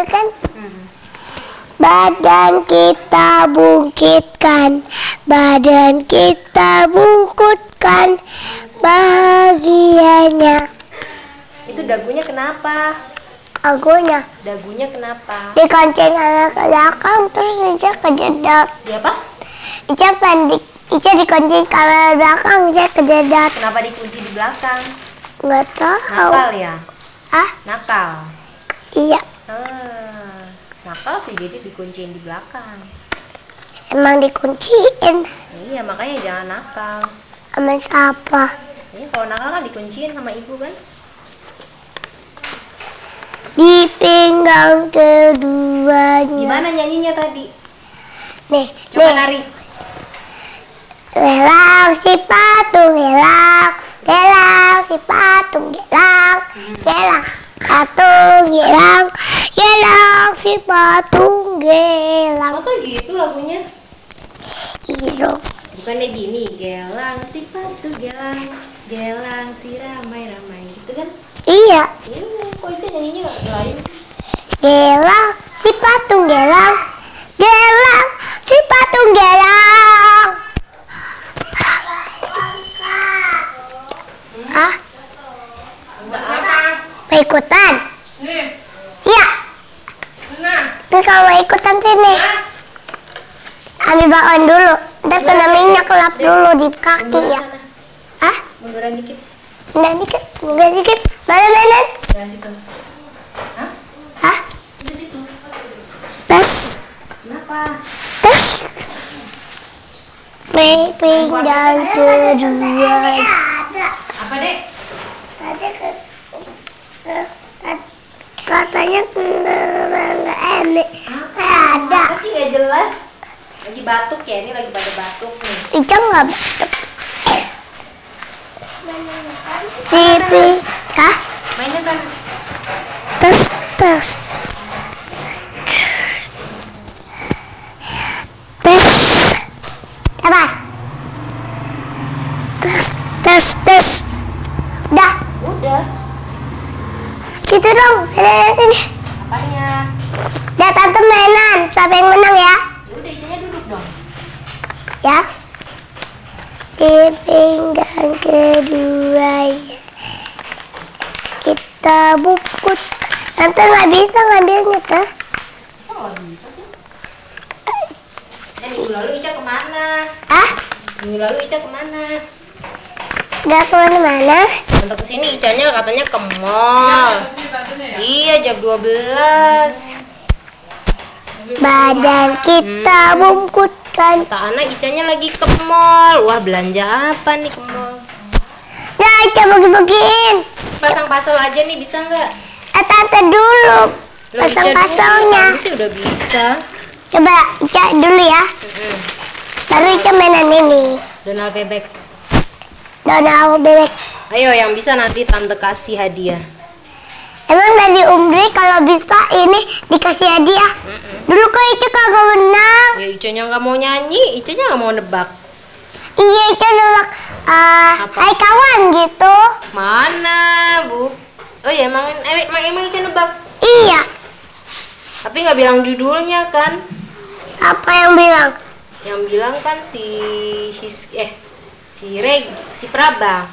bener kan? Badan kita bungkitkan, badan kita bungkutkan bahagianya. Itu dagunya kenapa? Agunya Dagunya kenapa? dikancing anak ke belakang terus Ica kejedak. Dia apa? Ica dikancing ke arah belakang, Ica kejedak. Kenapa dikunci di belakang? Nggak tahu. Nakal ya? Ah, Nakal. iya. Nakal sih, jadi dikunciin di belakang. Emang dikunciin Iya, makanya jangan nakal. sama siapa? Iya, kalau nakal kan dikunciin sama ibu kan? Di pinggang keduanya. Gimana nyanyinya tadi? Nih, Coba nih. nari. Gelang si patung gelang, gelang si patung gelang, gelang patung gelang, gelang si patung gelang. Masa gitu lagunya? Iya. Bukannya gini, gelang si patu gelang, gelang si ramai-ramai gitu kan? Iya. Iya, kok itu nyanyinya nggak lain? Gelang si patung gelang, gelang si patung gelang. Ah, Enggak apa? mau ikutan? Nih, Iya. nah, Nih kalau mau ikutan sini. Ambil bakwan dulu. Ntar kena minyak lap dulu di kaki Munduran ya. sana. Hah? Munduran dikit. Enggak dikit, enggak dikit. Mana mainan? Dari situ. Hah? Hah? Di situ. Tes, Kenapa? tes. Pinggang kedua. Apa, Dek? Katanya nggak enak. Ada. Apa sih nggak jelas? Lagi batuk ya, ini lagi pada batuk nih. Ica nggak batuk. Pipi. Hah? Mainnya sana. Tes, tes. Tes. Apa? Tes, tes, tes. Udah. Udah. Gitu dong. Mainan ini. Apanya? Udah tante mainan. Siapa yang menang ya? Ya udah, Icanya duduk dong. Ya. Di pinggang kedua kita bungkut. Tante nggak bisa ngambilnya tuh. Bisa nggak bisa sih? Minggu lalu Ica kemana? Ah, Minggu lalu Ica kemana? nggak kemana-mana. Untuk kesini Icanya katanya ke mall. Iya, jam 12. Badan kita bungkutkan. Kata anak Icanya lagi ke mall. Wah, belanja apa nih ke mall? Nah, Ica bagi-bagiin. Pasang pasal aja nih, bisa nggak? Tante dulu. Loh, Ica Pasang dulu, pasalnya. kamu sih udah bisa. Coba Ica dulu ya. Baru Ica mainan ini. Donald bebek. Donald bebek. Ayo, yang bisa nanti tante kasih hadiah. Emang dari Umri kalau bisa ini dikasih hadiah. Dulu kok Ica kagak menang. Ya Icanya nggak mau nyanyi, Icanya nggak mau nebak. Iya Ica nolak. Apa? Hai kawan gitu. Mana, Bu? Oh ya, emang Ica nebak. Iya. Tapi nggak bilang judulnya kan? Siapa yang bilang? Yang bilang kan si si Praba.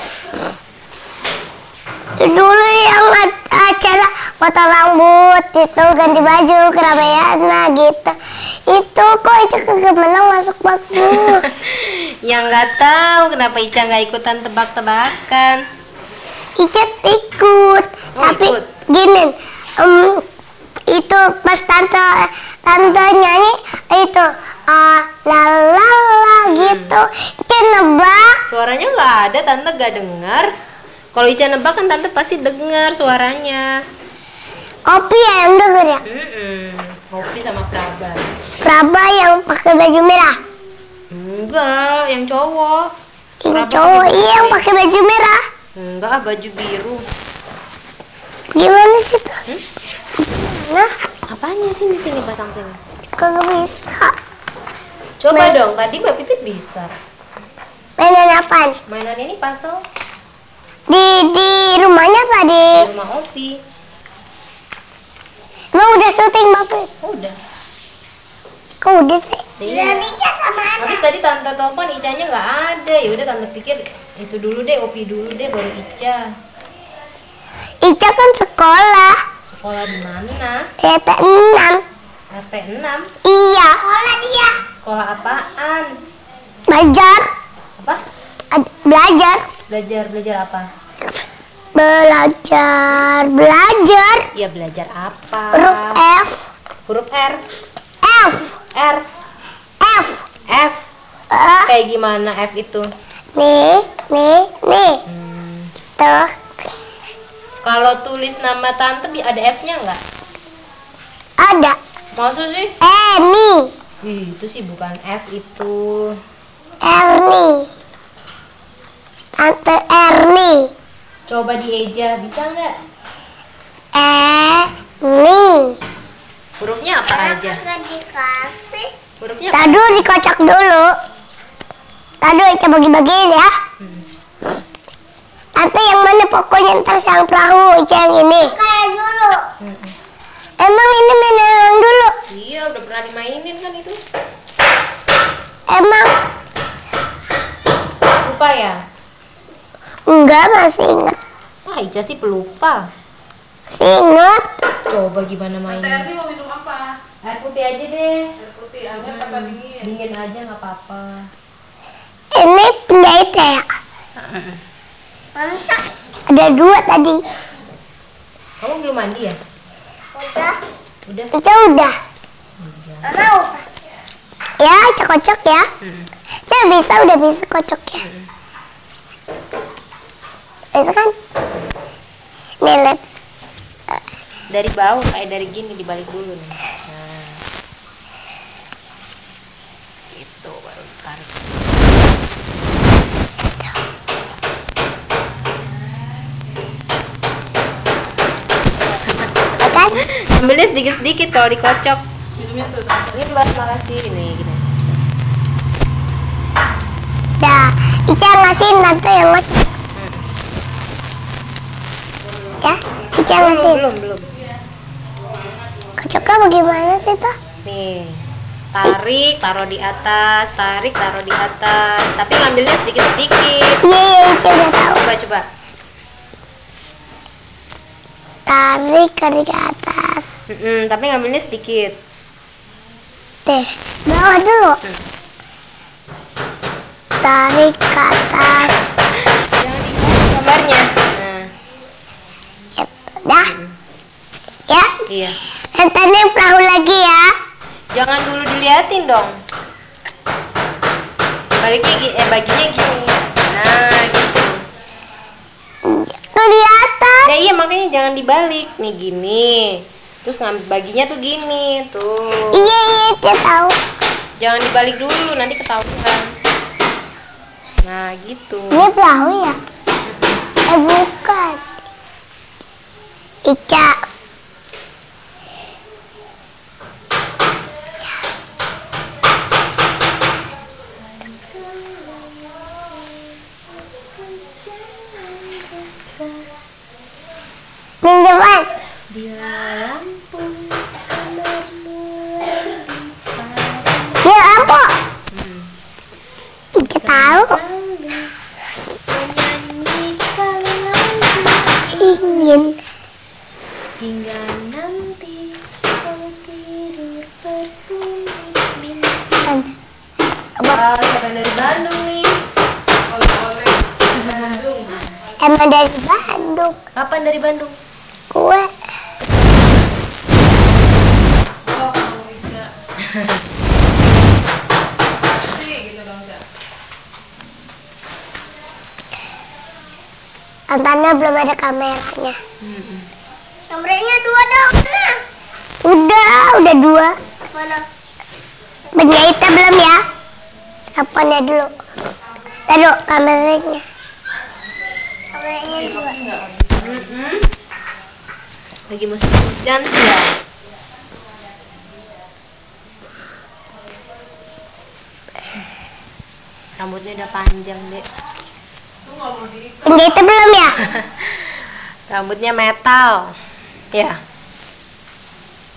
Dulu yang acara potong rambut itu ganti baju Kerabayana gitu. Itu kok Ica kagak menang masuk bagus. Yang nggak tahu kenapa Ica nggak ikutan tebak-tebakan. Ica ikut. Oh, Tapi ikut. gini, itu pas tante nyanyi itu la la la gitu. Ica nebak. Suaranya nggak ada, tante nggak dengar. Kalau Ica nebak kan tante pasti dengar suaranya. Opi ya yang denger ya. Hopi sama Praba. Praba yang pakai baju merah. Enggak, yang cowok. Yang Praba cowok pakai iya yang pakai baju merah. Enggak, baju biru. Gimana sih tuh? Nah, Apanya sih di sini pasang sini? kagak bisa. Coba dong, tadi Mbak Pipit bisa. Mainan apaan? Mainan ini puzzle Di rumahnya apa di? di rumah Opi. Emang udah syuting Bapak? Udah. Kok udah sih? Iya. Ica sama Habis tadi tante telepon Icanya nggak ada. Ya udah tante pikir itu dulu deh, Opi dulu deh baru Ica. Ica kan sekolah. Sekolah di mana? RT 6. RT 6. Iya. Sekolah dia. Sekolah apaan? Belajar. Apa? Belajar. Belajar apa? Belajar. Ya belajar apa? Huruf F. Huruf R. F. R. F. F. Eh, Kayak gimana F itu? nih. Tuh. Kalau tulis nama tante ada F-nya nggak? Ada. Maksud sih? Nih. Ih, itu sih bukan F itu. Erni. Tante Erni. Coba dieja, bisa nggak? Nih. Hurufnya apa aja? Dikasih. Hurufnya apa? Tadu dikocok dulu. Tadu Ica bagi-bagiin ya. Tante yang mana pokoknya ntar yang perahu Ica yang ini. Kayak dulu. Emang ini mana yang dulu? Iya, udah pernah dimainin kan itu. Emang Lupa ya? enggak, masih ingat. Wah, Ica sih pelupa. Masih ingat. Coba gimana mainnya? Tante mau minum apa? Air putih aja deh. Air putih, anget apa dingin? Dingin aja nggak apa-apa. Ini penjahit ya. Ada 2 tadi. Kamu belum mandi ya? Udah. Udah. Ica udah. Mau. Ya, Ica kocok ya. Saya udah bisa kocok ya. Bisa kan? Nih lihat. Dari bawah kayak dari gini dibalik dulu nih. Nah. Itu baru tarik. Ya kan? Ambilnya sedikit-sedikit kalau dikocok. Minumnya tuh Tante. Ini buat makasih ini gini. Dah, Ica ngasihin tante yang ngocok. Ya, Ica ngasihin. Belum. Kocoknya bagaimana sih tuh? Nih. Tarik, taruh di atas, tarik, taruh di atas. Tapi ngambilnya sedikit-sedikit. Iya, Ica udah tahu. Coba. Tarik ke atas. Tapi ngambilnya sedikit. Deh, bawah dulu. Tarik ke atas. Jangan dikasih gambarnya. Nah, Gitu. Dah. Ya, iya. nanti perahu lagi ya. Jangan dulu diliatin dong. Baginya gini. Nah, gitu. Tuh di atas. Nah, iya makanya jangan dibalik. Nih gini. Terus ngambil baginya tuh gini, tuh. Iya, Ica tahu. Jangan dibalik dulu, nanti ketahuan. Nah, gitu. Ini perahu ya? Bukan. Ica. Nih cepat. Bila lampu kamarmu Ya ampun. Ica tahu. menyanyikan lagu Ingin. hingga nanti kau tidur bersama bintang. Wah, siapa yang dari Bandung nih? Oleh-oleh. Bandung. Emang dari Bandung. Kapan dari Bandung? Kue. Oh, kamu Ica. Sih, gitu dong, Ica. Antaranya belum ada kameranya. Kameranya 2 dong. Udah 2. Mana? Penjahitnya belum ya? Kapannya dulu? Taruh kameranya. Kameranya 2. Lagi musim hujan sih ya. Rambutnya udah panjang deh. Lu nggak mau diikat. Penjahitnya belum ya? Rambutnya metal. Ya.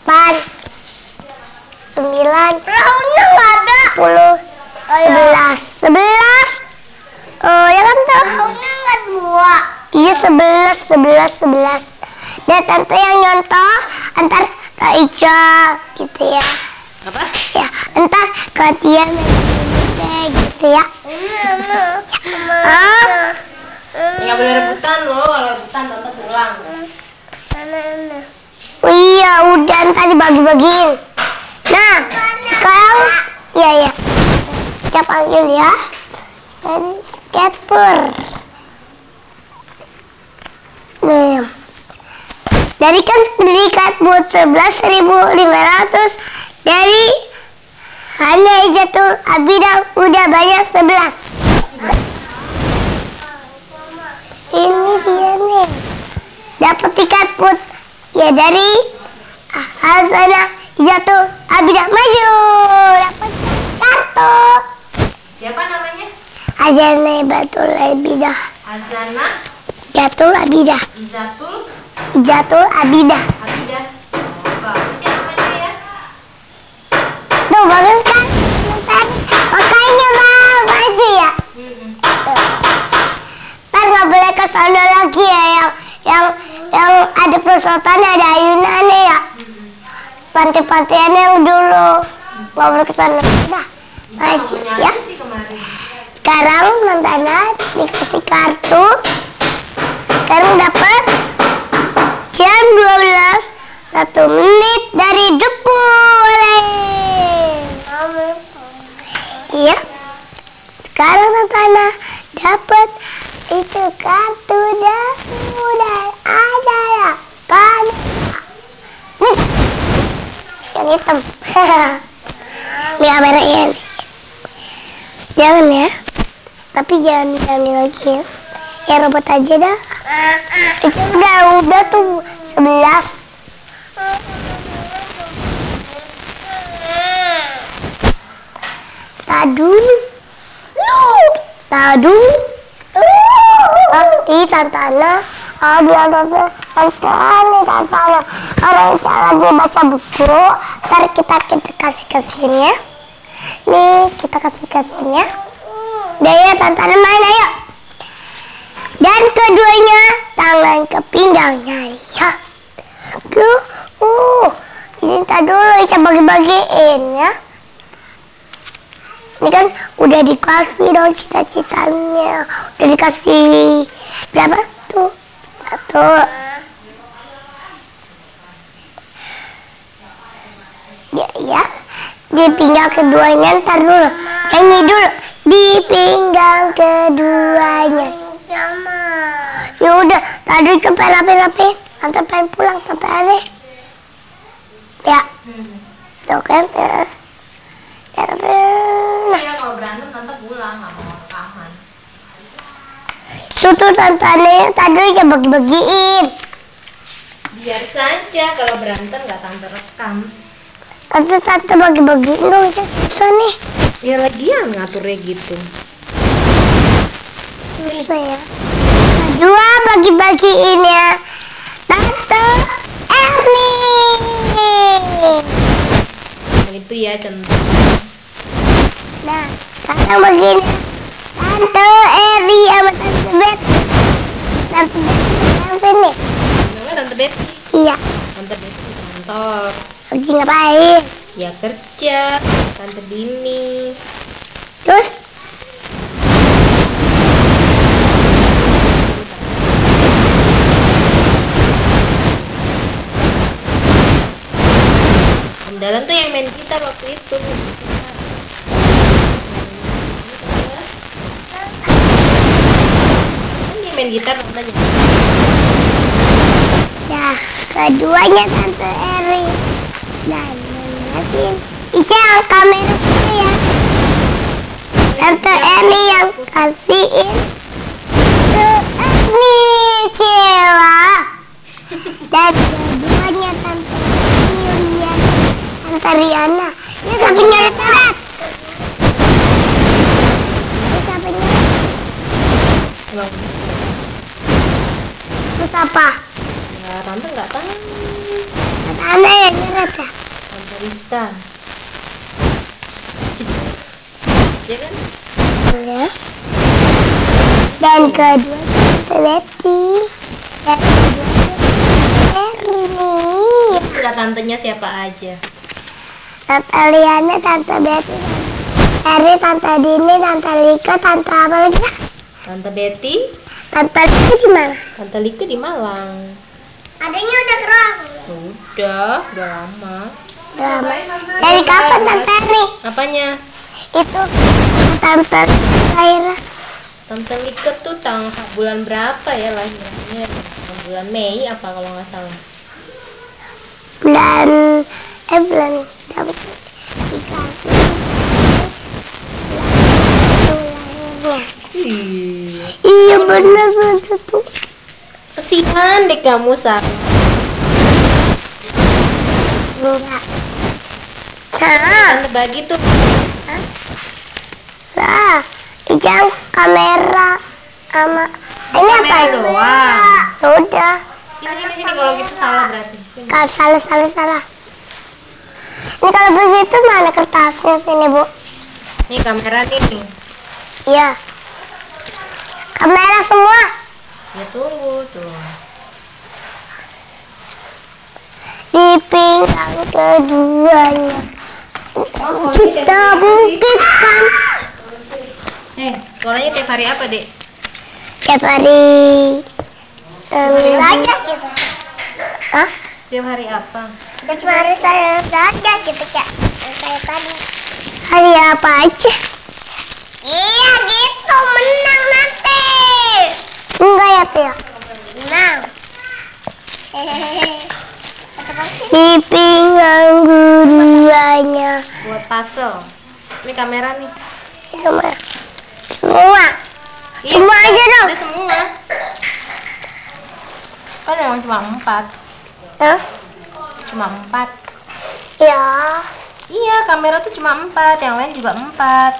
8, 9, roundnya nggak ada. 10, 11, 11. Oh ya kan tuh? Roundnya nggak 2. Iya 11. Dan tante yang nyontoh antar Kak Ica gitu ya. Apa? Ya, entar gantian gitu ya. Nggak boleh rebutan loh, kalau rebutan tante pulang. Oh iya, udah ntar dibagi-bagiin. Nah, sekarang ya. Saya panggil ya. Dari skateboard. Nih. Dari kan beli skateboard 11.500 dari hanya Ijatul Abidah udah banyak 11. Ini dia nih. Dapat tiket put ya dari Hazana Ijatul Abidah maju. Dapat kartu. Siapa namanya? Hazana Ijatul Abidah. Azana Ijatul Abidah. Ijatul Abidah. Abidah. Oh, bagus ya namanya ya. Tuh bagus kan? Ntar makanya bang maju ya. Ntar nggak boleh ke sana lagi ya yang ada perosotan ada ayunannya ya. Pantai-pantaian yang dulu nggak boleh ke sana. Nah, maju ya. Sih kemarin. Sekarang Nantana dikasih kartu. Sekarang dapat jam 12 1 menit dari Depur. Iya. Sekarang Nantana dapat itu kartu udah ada ya kan? Nih, yang hitam. Ini kameranya nih. Jangan ya. Tapi jangan lagi ya. Ya robot aja dah. Udah tuh 11. Tadu. Tantana. Dia Tantana. Orang cara dia baca buku. Ntar kita kasih-kasihnya. Nih kita kasih-kasihnya. Udah ya Tantana main ayo. Dan keduanya tangan ke pinggangnya ya. Ini ntar dulu Ica bagi-bagiin ya. Ini kan udah dikasih dong cita-citanya. Udah dikasih berapa tuh? 1. Ya. Di pinggang keduanya ntar dulu. Nyanyi dulu. Di pinggang keduanya. Ya udah, tadi ke rapi. Tante pengen pulang, Tante Ale. Ya. Tuh kan. Iya kalau berantem tante pulang, nggak mau rekaman. Tuh Tante Ale tadi ya bagi-bagiin. Biar saja kalau berantem nggak tante rekam. Tante bagi-bagiin dong, susah nih. Ya lagian ngaturnya gitu. Susah ya. Kedua bagi-bagiin ya. Tante Erni. Itu ya contoh. Nah, sekarang begini. Tante Eri sama Tante Betty. Tante Betty yang sini. Namanya Tante Betty. Iya, Tante Betty di kantor. lagi ngapain? Ya kerja. Tante Dini. Terus Andalan tuh yang main gitar waktu itu. Kan dia main gitar katanya. ya, keduanya Tante Eri. Dan ngeliatin. Ica yang kamera punya ya. Tante Eri yang kasihin ke Erni Cila. Dan keduanya Tante Riana. Tante Riana. Ini sapinya berat. Ini sapinya. Emang Terus apa? ya, tante nggak tahu. Tante yang berat ya. Tante Rista. Ya kan? Ya. Dan kedua Tante Betty. Dan kedua Erni. Enggak, tantenya siapa aja? Tante Liana, Tante Betty, Eri, Tante Dini, Tante Lika, Tante apa lagi? Tante Betty, Tante Lika di mana? Tante Lika di Malang. Adanya udah kerang. Udah lama. Lama. Dari kapan Tante Eri? Apanya? Itu Tante Laira. Tante Lika tuh bulan berapa ya lahirnya? Bulan Mei apa kalau nggak salah? Bulan dapat dikasih lahirnya. Iya benar satu. Kesian deh kamu, Sarah. Enggak. Tante bagi tuh. Lah, ikan kamera sama ini apa? Kamera doang. Ya udah. Sini kalau gitu salah berarti. Sini. Salah. Ini kalau begitu mana kertasnya sini, Bu? Nih kamera nih. Iya. Kamera semua. Ya tunggu tuh. Di pinggang keduanya. Kita buktikan. Sekolahnya tiap hari apa, Dek? Tiap hari belajar kita. Hah? Tiap hari apa? Cuma hari saya belajar gitu, Cak. Kayak tadi. Hari apa aja? Iya gitu, menang nanti. Enggak ya, Tia? Menang. Di pinggang keduanya. Buat puzzle. Ini kamera nih. Semua. Iya, Semua aja dong. udah semua. Kan memang cuma 4. Hah? Cuma 4. Ya. Iya, kamera tuh cuma 4. Yang lain juga 4.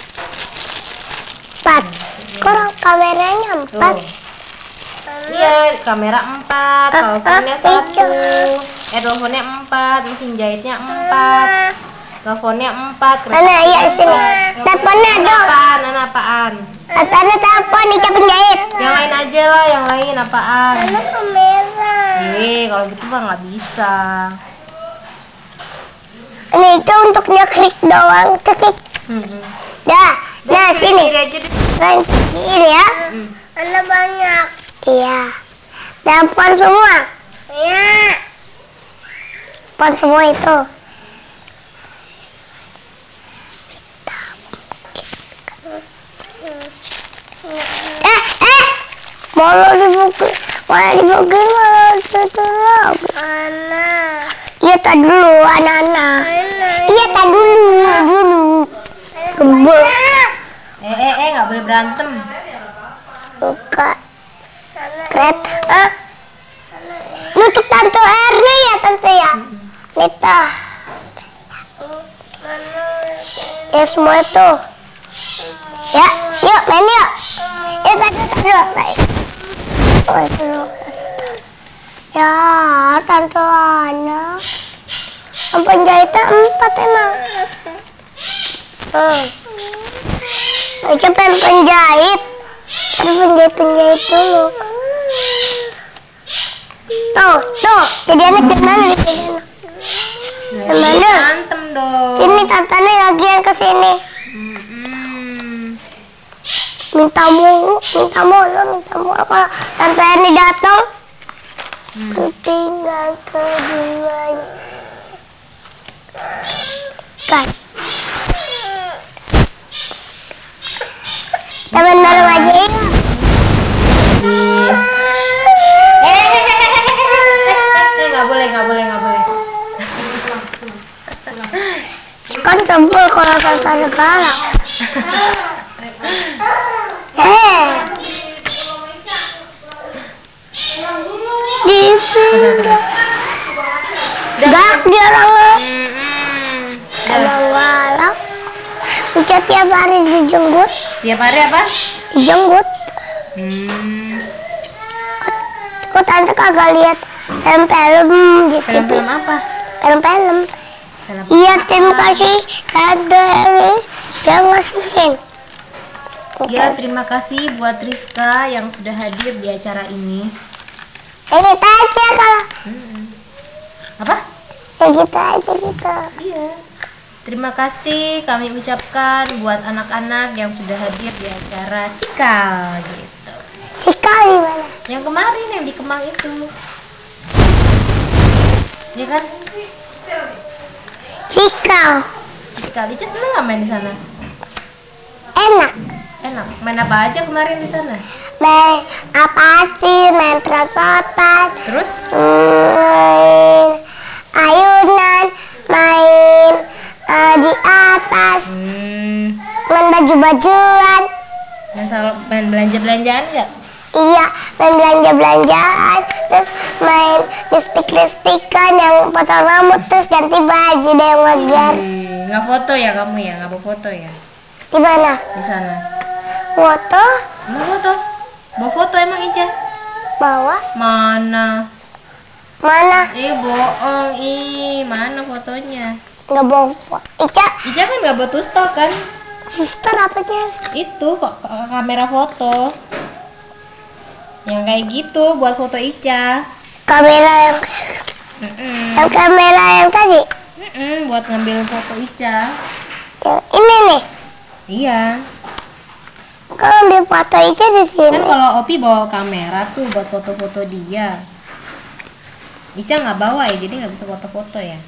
4. Kok kameranya 4? Tuh. Iya, kamera 4, teleponnya 1. Teleponnya 4, mesin jahitnya 4. Teleponnya 4. Mana iya sini. Teleponnya dong. Apaan? Katanya telepon Ica penjahit. Yang lain aja lah, yang lain apaan? Kamera. Kalau gitu mah nggak bisa. Ini itu untuk nyekrik doang, cekik. Dah, nah sini. aja deh. Nah, ini ya. Ada banyak. Iya. Telepon semua. Iya. Telepon semua itu. Malah dibukul, malah tutup. Iya tak dulu, anak-anak. Iya tak dulu. Kebul. Nggak boleh berantem. Buka. Kret. Nutup Tante Erni ya, Tante ya. Nita. Ya semua itu. Ya, yuk main yuk. Ya Tante Aduh, naik. Ya, Tante Ana. Penjahitnya 4 emang. Aja pengen penjahit. Tapi penjahit dulu. Tuh, jadi anak gimana nih? Gimana? Berantem dong. Ini tantanya lagi yang kesini. Minta mulu. Kalau tante ini datang, tinggal keduanya. Kan. Teman baru aja ingat. Nggak boleh. Kan kebul kalau tante galak. Galak dia orangnya. Emang galak. Udah tiap hari dijenggut. Tiap hari apa? Dijenggut. Kok tante kagak lihat film gitu? Film apa? Film. Iya, terima kasih Tante Ewi yang ngasihin. Ya, terima kasih buat Rizka yang sudah hadir di acara ini. Ini aja kalau Apa? ya gitu aja gitu. Iya. Terima kasih kami ucapkan buat anak-anak yang sudah hadir di acara Cikal gitu. Cikal di mana? Yang kemarin yang di Kemang itu. Ya kan? Cikal. Cikal, Ica seneng nggak main di sana? Enak. Enak. Main apa aja kemarin di sana? Main apa sih? Main perosotan. Terus? Main ayunan. Main di atas. Main baju-bajuan. Main belanja-belanjaan nggak? Iya, main belanja-belanjaan. Terus main lipstik-lipstikan yang potong rambut. Terus ganti baju deh yang magar. Nggak foto ya kamu ya? Nggak bawa foto ya? Di mana? Di sana. Foto? Mau foto? Bawa foto emang Ica? Bawah? Mana? Mana? Bohong. Mana fotonya? Nggak bawa foto. Ica, Ica kan nggak bawa tustel kan? suster apanya? Itu kok kamera foto. Yang kayak gitu buat foto Ica. Kamera yang yang kamera yang tadi? Buat ngambil foto Ica. Yang ini nih. Iya. Kok ambil foto Ica di sini? Kan kalau Opi bawa kamera tuh buat foto-foto dia. Ica nggak bawa ya, jadi nggak bisa foto-foto ya.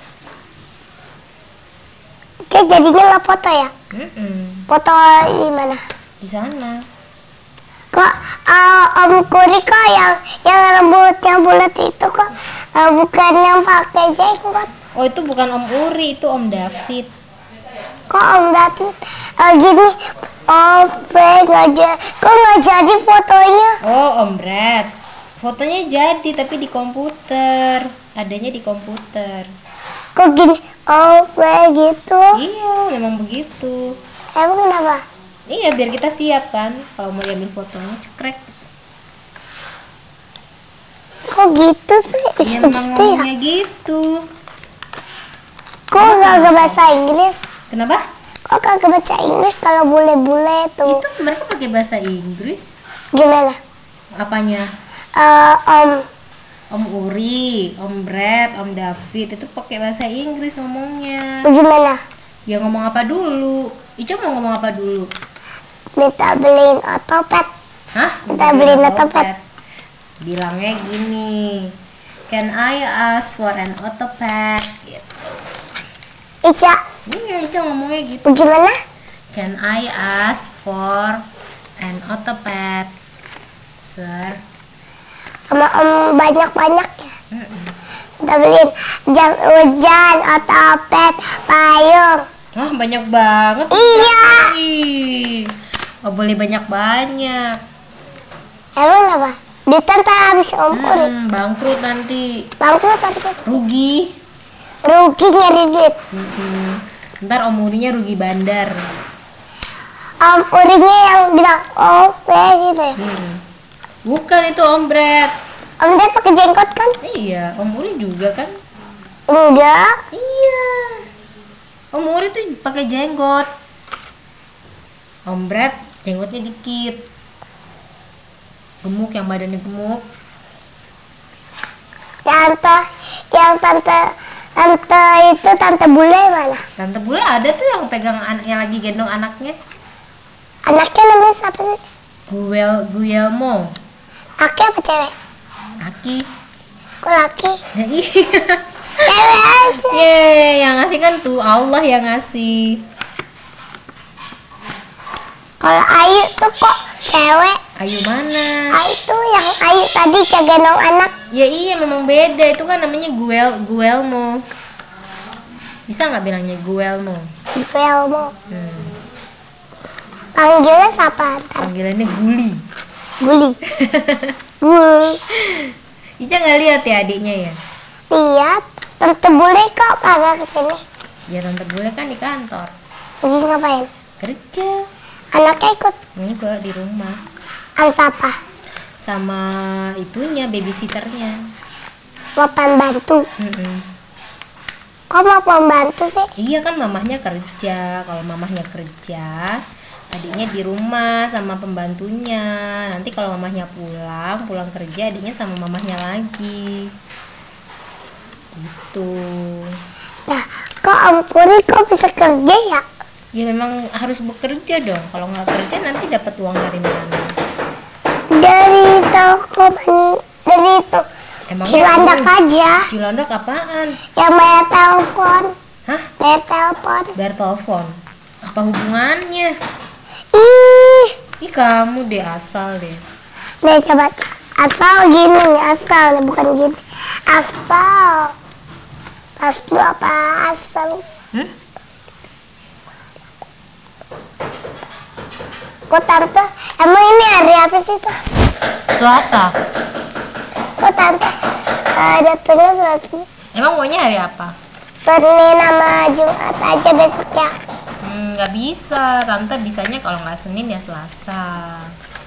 Ica jadinya nggak foto ya? Foto di mana? Di sana. Kok Om Kuri kok yang rambutnya bulat itu kok bukan yang pakai jenggot? Oh itu bukan Om Uri, itu Om David. Kok Om David gini? Kok nggak jadi fotonya? Oh Om Brad. Fotonya jadi tapi di komputer. Adanya di komputer. Kok gini? Gitu? Iya, memang begitu. Emang kenapa? Iya, biar kita siap kan kalau mau diambil fotonya cekrek. Kok gitu sih? Bisa Iya, memang gitu ya? ngomongnya gitu. Kok nggak bahasa Inggris? Kenapa? Kok kagak baca Inggris kalau bule-bule tuh? Itu mereka pakai bahasa Inggris. Gimana? Apanya? Om, Om Uri, Om Brad, Om David itu pakai bahasa Inggris ngomongnya. bagaimana? Ya ngomong apa dulu? Ica mau ngomong apa dulu? Minta beliin otopet. Hah? Minta beliin otopet. Bilangnya gini. Can I ask for an otopet? Gitu. Ica, Iya, Ica ngomongnya gitu. bagaimana? Can I ask for an otopet, sir? Sama Om banyak-banyak ya. Minta beliin jas hujan, otopet, payung. Wah, banyak banget. Iya. Ih, nggak boleh banyak-banyak. Emang apa? Ditantang habis Om Kuri. Bangkrut nanti. Bangkrut tapi Rugi. rugi nyari duit. Ntar Om Urinya rugi bandar. Urinya yang bilang oke gitu ya. Bukan itu Om Bret. Om Ded pakai jenggot kan? Iya, Om Uri juga kan? Enggak. Iya. Om Uri tuh pakai jenggot. Om Bret jenggotnya dikit. Gemuk, yang badannya gemuk. Tante itu tante bule mana? Tante Bule ada tuh yang pegang anaknya, lagi gendong anaknya. Anaknya namanya siapa sih? Guillermo. Laki apa cewek? Aki. Kok laki? Nah, iya. Cewek aja. Yang ngasih kan tuh Allah yang ngasih. Kalau Ayu tuh kok cewek? Ayu mana? Ayu tuh yang Ayu tadi gendong anak. Ya iya, memang beda. Itu kan namanya Guelmo. Bisa nggak bilangnya Guelmo? Velmo. Hmm. Panggilnya siapa? Ntar Panggilannya Guli. Guli. Guli. Ica nggak lihat ya adiknya ya? Lihat, tante bule kok kagak kesini? Ya Tante Bule kan di kantor. Pergi ngapain? Kerja. Anaknya ikut Enggak, di rumah. sama siapa? Sama itunya, babysitternya. Mau pembantu. Kok mau pembantu sih? Iya kan mamahnya kerja. Kalau mamahnya kerja, adiknya di rumah sama pembantunya. Nanti kalau mamahnya pulang kerja, adiknya sama mamahnya lagi. Gitu. Nah, kok Om Puri kok bisa kerja ya? Ya memang harus bekerja dong. Kalau nggak kerja nanti dapat uang dari mana? Dari toko dari itu Emangnya Cilandak kamu- aja. Cilandak apaan? Yang bayar telepon. Hah? Bayar telepon. Bayar telepon? Apa hubungannya? Ih, Ih kamu deh, asal deh. nih coba asal gini nih, asal nih, bukan gini. Asal. Pas lu apa asal? Hmm? Kok tante, emang ini hari apa sih tuh? Selasa. Kok tante datangnya Selasa? Emang maunya hari apa? Senin sama Jumat aja besok ya. Nggak bisa. Tante bisanya kalau nggak Senin ya Selasa.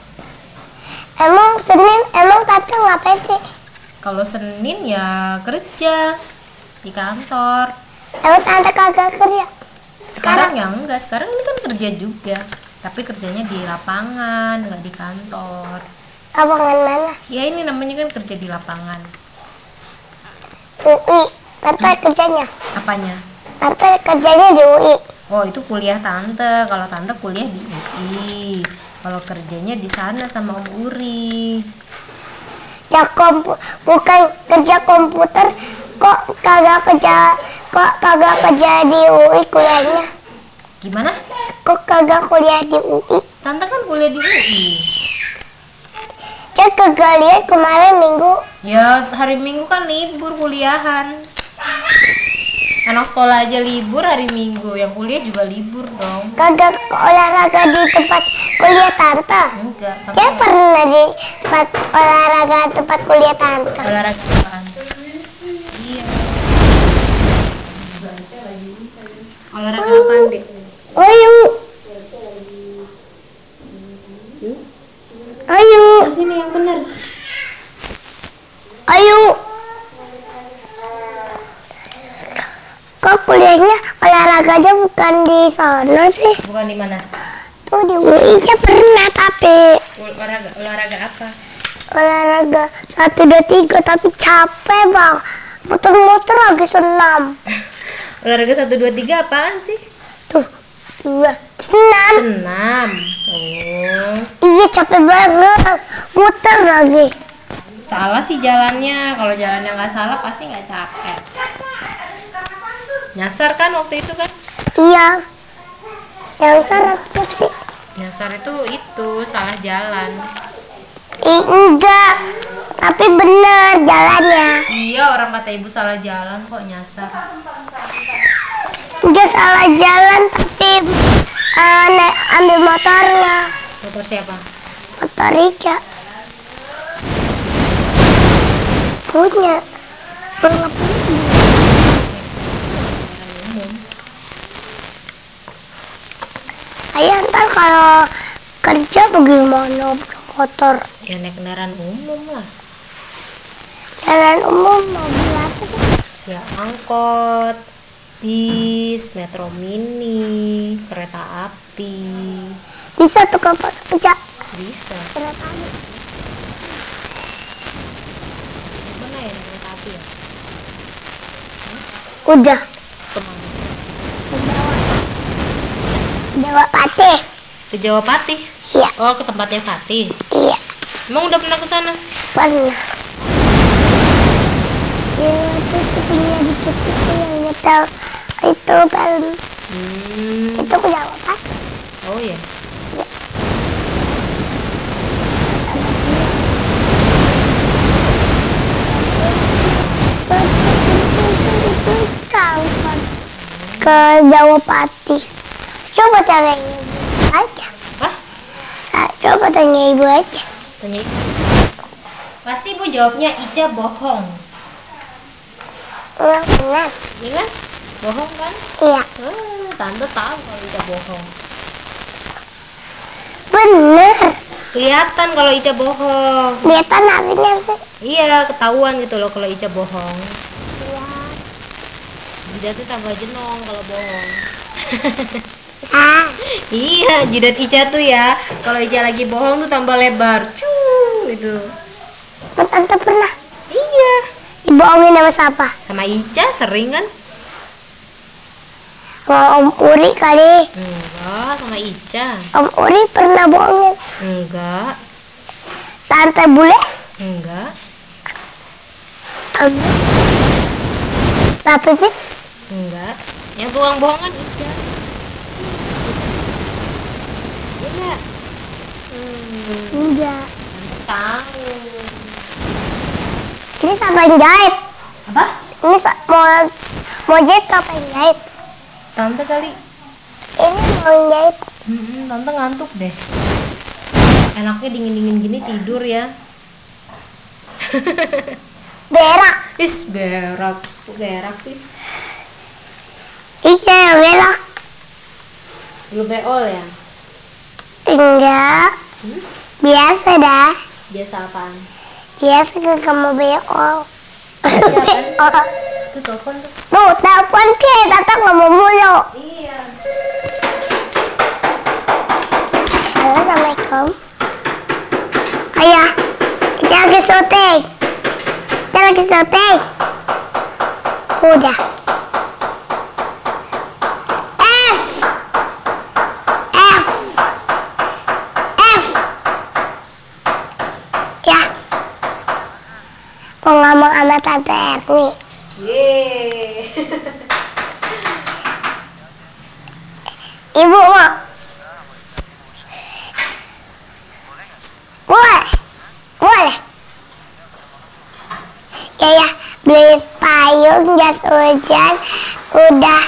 Emang Senin, emang tante ngapain sih? Kalau Senin ya kerja di kantor. Emang tante kagak kerja? Sekarang ya enggak. Sekarang ini kan kerja juga. Tapi kerjanya di lapangan, nggak di kantor. Lapangan mana? Ya ini namanya kan kerja di lapangan. UI. Tante kerjanya? Apanya? Tante kerjanya di UI. Oh itu kuliah tante. Kalau tante kuliah di UI. Kalau kerjanya di sana sama Om Uri. Ya bukan kerja komputer, kok kagak kerja di UI kuliahnya? Gimana? Kok kagak kuliah di UI? Tante kan kuliah di UI. Cek kagak lihat kemarin minggu. Ya hari Minggu kan libur kuliahan. Anak sekolah aja libur hari Minggu, yang kuliah juga libur dong. Kagak olahraga di tempat kuliah tante. Enggak, tante Cek pernah di tempat olahraga tempat kuliah tante. olahraga apaan? Iya. Olahraga apaan, Dek? Ayo. Ayo. Sini yang bener. Ayo. Kok kuliahnya olahraganya bukan di sana sih? Bukan di mana? Tuh di UI nya pernah tapi Olahraga apa? olahraga 1, 2, 3 tapi capek bang. Muter-muter lagi senam. Olahraga 1 2 3 apaan sih? Tuh 2 senam. Senam. Oh. Iya capek banget. Muter lagi. Salah sih jalannya. Kalau jalannya nggak salah pasti nggak capek. Nyasar kan waktu itu kan? Iya. Yang terakhir sih. Nyasar itu salah jalan. Enggak. Tapi bener jalannya. Iya, orang kata ibu salah jalan kok nyasar. Enggak salah jalan tapi ambil motornya. Motor siapa? Motor Rika. Punya. Nggak punya. Umum. Ayah ntar kalau kerja bagaimana motor? Ya naik kendaraan umum lah. Jalan umum mobil apa sih? Ya angkot, bis, metro mini, kereta api. Bisa tuh ke kerja Bisa. kereta api. Mana ya naik kereta api ya? Udah. Kemana? Dewa Pati. Ke Jawa Patih. Iya, Oh, ke tempatnya Fatih. iya. Emang udah pernah ke sana? Pernah. Ya, itu punya dikit itu yang nyetel itu film. Itu ke Dewa Pati. Oh ya. Ke Jawa Pati. Coba tanya ibu aja. Hah? Coba tanya ibu aja. Tanya Ica. Pasti ibu jawabnya Ica bohong. Benar. Iya kan? Bohong kan? Iya, Tante tahu kalau Ica bohong. bener. Kelihatan kalau Ica bohong. Kelihatan hasilnya sih. Iya, ketahuan gitu loh kalau Ica bohong. Jidat tuh tambah jenong kalau bohong. Ah, Iya, jidat Ica tuh ya. Kalau Ica lagi bohong tuh tambah lebar. Itu. tante pernah Iya. dibohongin sama siapa? Sama Ica sering kan? Sama Om Uri kali. Enggak, sama Ica. Om Uri pernah bohongin. Enggak. Tante Bule. Enggak. Pak Pipit. Enggak. Yang tukang bohong kan Ica. Iya enggak? Enggak. Tahu. Ini siapa yang jahit? Apa? Ini mau jahit siapa yang jahit? Tante kali. Ini mau jahit. Tante ngantuk deh. Enaknya dingin-dingin gini tidur ya. Berak. Is berak. Kok berak sih? Iya yang berak. Lu beol ya? Enggak. Biasa dah. Biasa apaan? Biasa ke kamu beol. Oh. Itu telepon tuh. Tuh, telepon ke, Tata ngomong mulu. Iya. Halo, Assalamualaikum. Ayah, kita lagi syuting. Kita lagi syuting. Udah. F. F. F. Ya. Mau ngomong sama Tante Erni. Yeay. Ibu mau. Boleh. Boleh. Ya, beli payung, jas hujan, udah.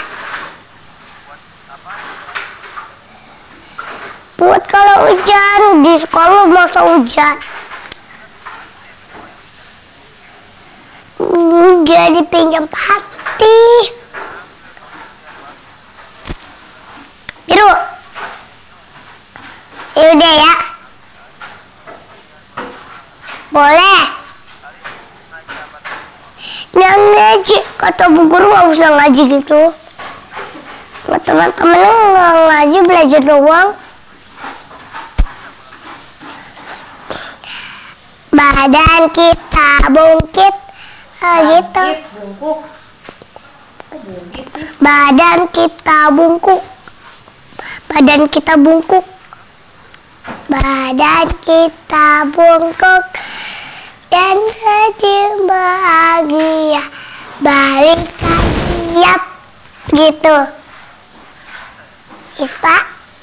Buat kalau hujan, di sekolah masa hujan. Jadi pinjam Pati. Biru. Yaudah ya. Boleh. Yang ngaji, kata bu guru nggak usah ngaji gitu. Teman-teman nggak ngaji, belajar doang. Badan kita bungkit, gitu. Bungkuk. Kok bungkit sih? Badan kita bungkuk. Badan kita bungkuk. Badan kita bungkuk. Dan kecil bahagia. Balikan siap. Gitu. Ispa.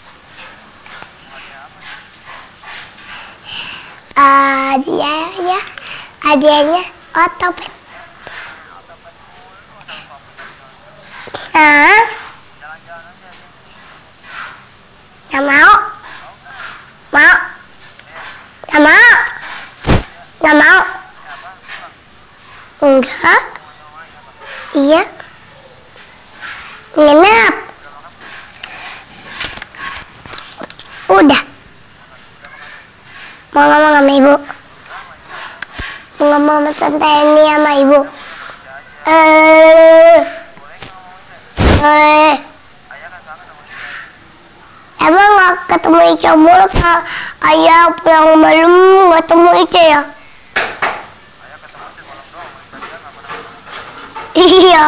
Hadiahnya otopet. Nggak mau. Mau. Nggak mau. Nggak mau. Enggak. Iya. Ngenap. Mau ngomong sama ibu. Mau ngomong sama tante Eni sama ibu. Emang nggak ketemu Ica mulu, Kak? Ayah pulang malam nggak ketemu Ica ya? Iya.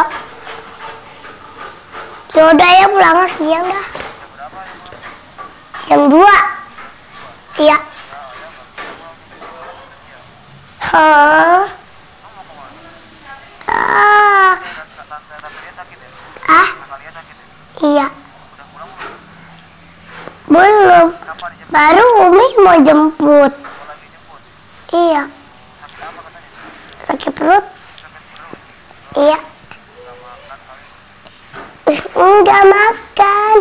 Yaudah ya pulang siang dah. Jam 2. Iya. Hah? Ah? Iya. Belum. Baru Umi mau jemput. Iya. Sakit perut. Iya. Enggak makan.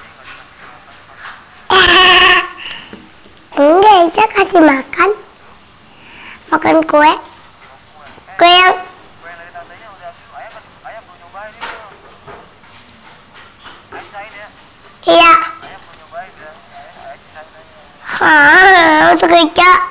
Enggak, Ica kasih makan. Makan kue. Kue yang iya. Hah, untuk Ica.